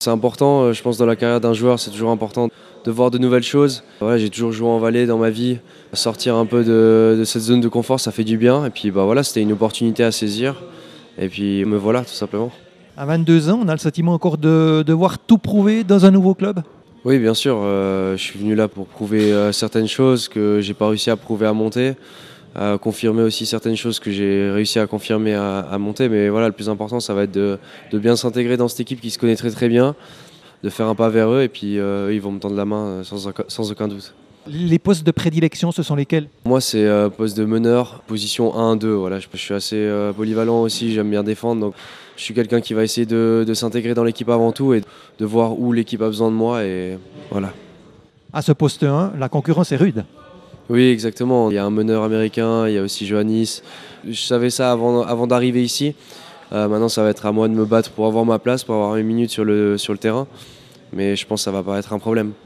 C'est important, je pense dans la carrière d'un joueur, c'est toujours important de voir de nouvelles choses. Voilà, j'ai toujours joué en Valais dans ma vie. Sortir un peu de cette zone de confort, ça fait du bien. Et puis voilà, c'était une opportunité à saisir. Et puis me voilà, tout simplement. À 22 ans, on a le sentiment encore de devoir tout prouver dans un nouveau club? Oui, bien sûr, je suis venu là pour prouver certaines choses que j'ai pas réussi à prouver à monter. Confirmer aussi certaines choses que j'ai réussi à confirmer à monter. Mais voilà, le plus important, ça va être de bien s'intégrer dans cette équipe qui se connaît très très bien, de faire un pas vers eux et puis ils vont me tendre la main sans aucun doute. Les postes de prédilection, ce sont lesquels? Moi, c'est poste de meneur, position 1-2. Voilà, je suis assez polyvalent aussi, j'aime bien défendre. Donc, je suis quelqu'un qui va essayer de s'intégrer dans l'équipe avant tout et de voir où l'équipe a besoin de moi. Et voilà. À ce poste 1, la concurrence est rude. Oui, exactement. Il y a un meneur américain, il y a aussi Johannis. Je savais ça avant d'arriver ici. Maintenant, ça va être à moi de me battre pour avoir ma place, pour avoir une minute sur le terrain. Mais je pense que ça va pas être un problème.